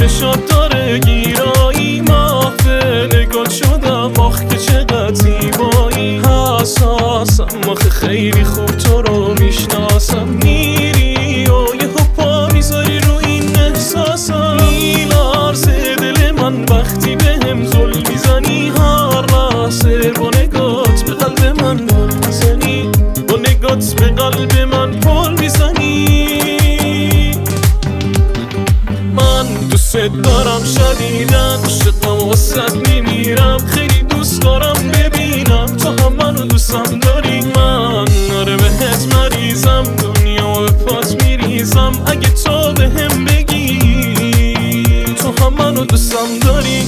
چشات داره گیرایی، محفل گل شدم آخ که چقدر زیبایی. حساسم آخه خیلی خوب تو رو میشناسم، میری و یه پا میذاری رو این احساسم. میلرزه دل من وقتی بهم زل میزنی، هر لحظه با نگات به قلب من پل میزنی، با نگات به قلب من پل میزنی. من دوست دارم شدیدن، عاشقم واسد میمیرم، خیلی دوست دارم ببینم تو هم منو دوستم داری. من آره بهت مریضم، دنیا به پات میریزم اگه تو بهم بگی تو هم منو دوستم داری.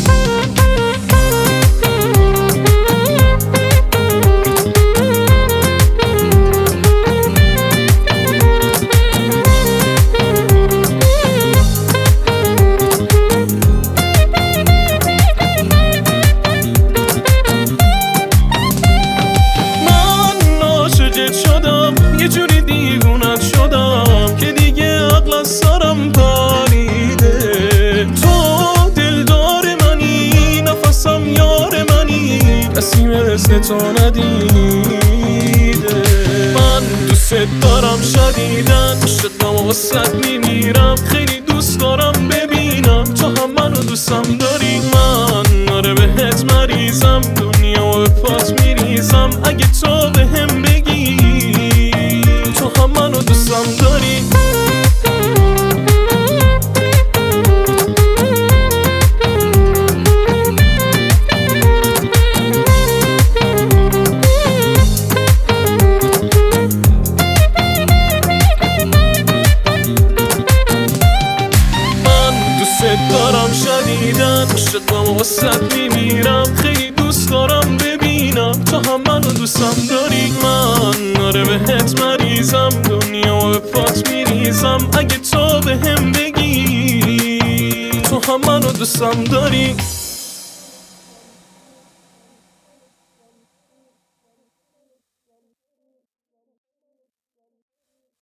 یه جوری دیوونت شدم که دیگه عقل از سرم پریده. تو دلدار منی، نفسم یار منی، کسی مثل تو ندیده. من دوست دارم شدیدن، عاشقم واسد میمیرم، خیلی دوست دارم ببینم تو هم منو دوستم داری. من آره بهت مریضم، دنیا به پات میریزم اگه تو بهم بگی تو هم منو دوستم داری. من دوست دارم شدیدن، عاشقم واسد میمیرم، خیلی دوست دارم ببینم تو هم منو دوستم داری. من آره بهت مریضم، دنیا به پات میریزم اگه تو بهم بگی تو هم منو دوستم داری.